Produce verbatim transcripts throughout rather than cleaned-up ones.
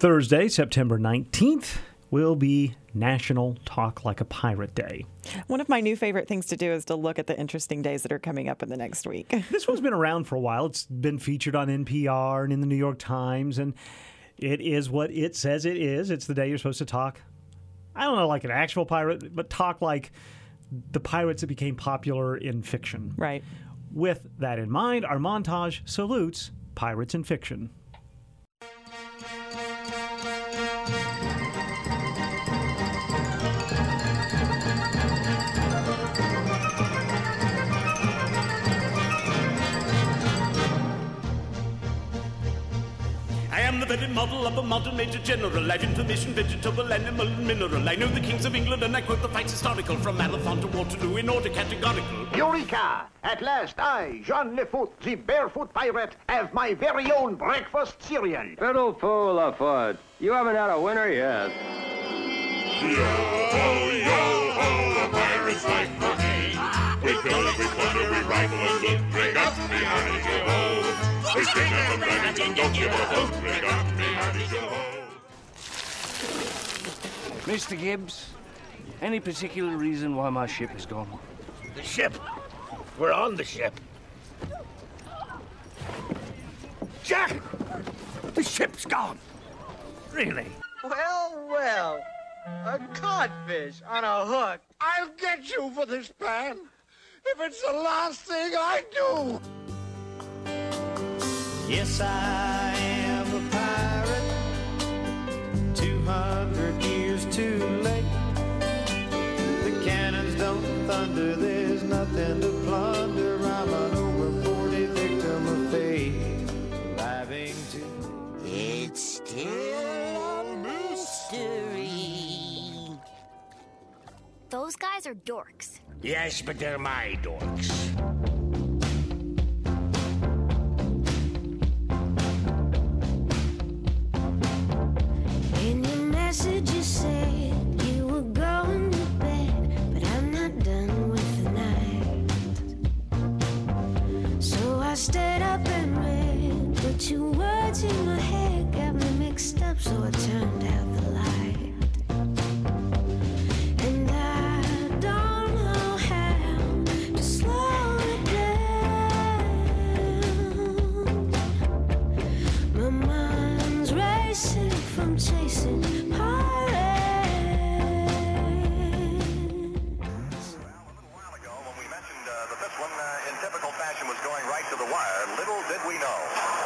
Thursday, September nineteenth, will be National Talk Like a Pirate Day. One of my new favorite things to do is to look at the interesting days that are coming up in the next week. This one's been around for a while. It's been featured on N P R and in the New York Times, and it is what it says it is. It's the day you're supposed to talk, I don't know, like an actual pirate, but talk like the pirates that became popular in fiction. Right. With that in mind, our montage salutes pirates in fiction. I am the very model of a modern major general. I've information, vegetable, animal, and mineral. I know the kings of England, and I quote the facts historical. From Marathon to Waterloo in order categorical. Eureka! At last I, Jean Lefoot, the barefoot pirate, have my very own breakfast cereal. Fiddle fool, Lafoot. You haven't had a winner yet. Yo-ho, yo-ho, a pirate's life for me. We pillage, we plunder, we rifle and loot. Bring up me, hearty yo-ho. We sting up the dragons and don't give a hoot. Bring up me, hearty yo-ho. Mister Gibbs, any particular reason why my ship is gone? The ship? We're on the ship. Jack! The ship's gone. Really? Well, well. A codfish on a hook. I'll get you for this plan. If it's the last thing I do. Yes, I am a pirate. Two hundred years too late. The cannons don't thunder. There's nothing to plunder. I'm an over forty victim of fate. Arriving to. It's still a mystery. Those guys are dorks. Yes, but they're my dorks. In your message you said you were going to bed, but I'm not done with the night. So I stayed up and read, but your words in my head got me mixed up, so I turned out the light. And I don't know how to slow it down. My mind's racing from chasing pirates. In typical fashion was going right to the wire. Little did we know.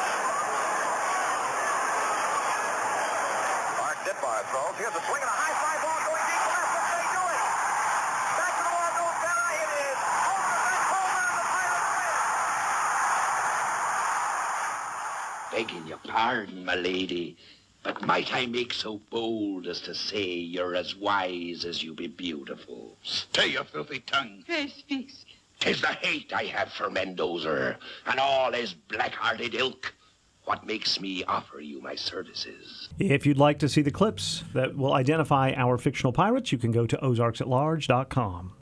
Mark Ditbar throws. Here's a swing and a high fly ball going deep left. What they do it? Back to the wall goes Benna. It is over the back home run. The Pirates win. Begging your pardon, my lady, but might I make so bold as to say you're as wise as you be beautiful? Stay your filthy tongue. Pray speak. 'Tis the hate I have for Mendoza and all his black-hearted ilk. What makes me offer you my services? If you'd like to see the clips that will identify our fictional pirates, you can go to ozarks at large dot com.